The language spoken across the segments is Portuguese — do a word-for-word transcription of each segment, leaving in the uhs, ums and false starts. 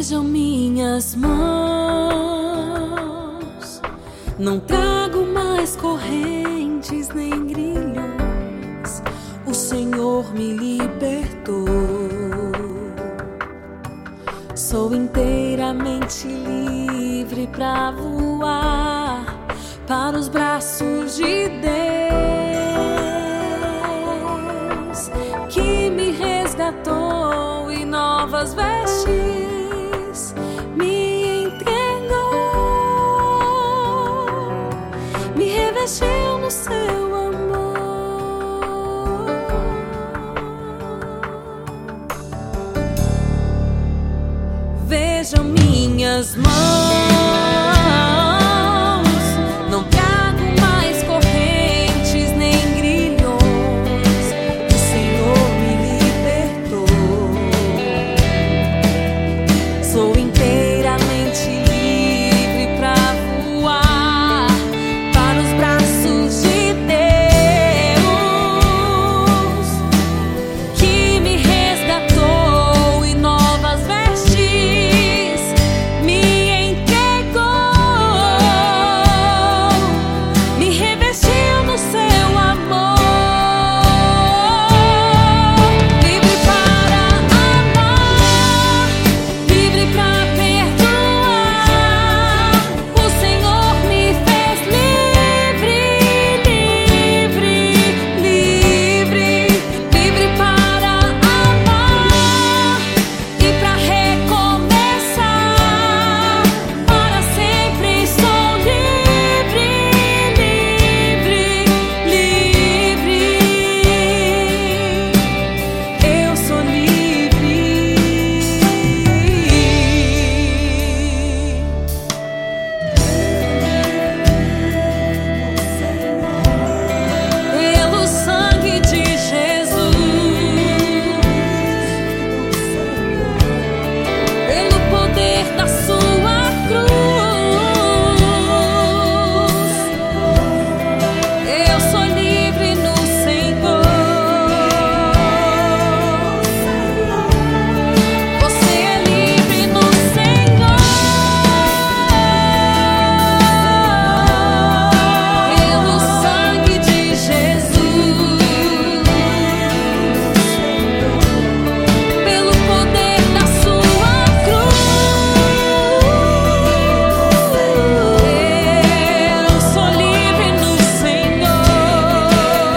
Vejam minhas mãos, não trago mais correntes nem grilhões. O Senhor me libertou. Sou inteiramente livre para voar para os braços de Deus, que me resgatou e novas vestes me entregou, me revestiu no seu amor. Vejam minhas mãos, não trago mais correntes nem grilhões. O Senhor me libertou. Sou inteiramente livre para voar para os braços de Deus, que me resgatou e novas vestes me entregou, me revestiu no seu amor. Livre para amar, livre para perdoar. O Senhor me fez livre, livre, livre, livre para amar e para recomeçar. Para sempre sou livre, livre, livre. Eu sou livre. Pelo sangue de Jesus, pelo poder da sua cruz, eu sou livre no Senhor. Você é livre no Senhor. Pelo sangue de Jesus, pelo poder da sua cruz, eu sou livre no Senhor.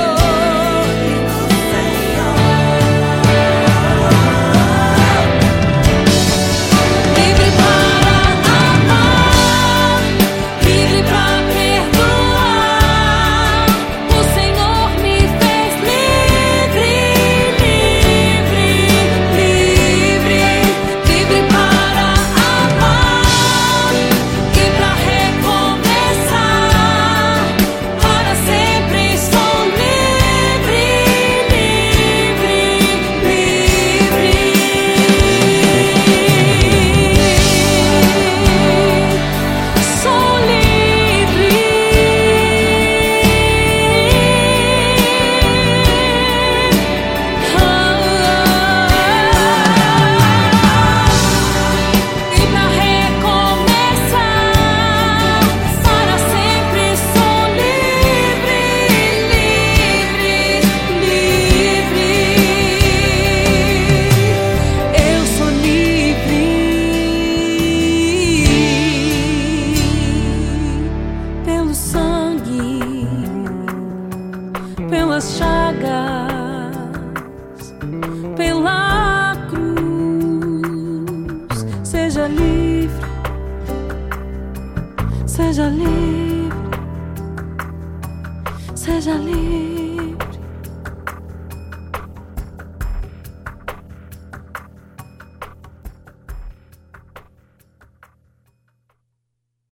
Livre para amar, livre para perdoar. O Senhor me fez livre, livre, livre, livre para amar e para recomeçar. Para sempre sou livre, livre, livre. Sou livre. E para recomeçar, para sempre sou livre, livre, livre. Eu sou livre pelo sangue, pelas chagas, pela cruz. Seja livre, seja livre, seja livre.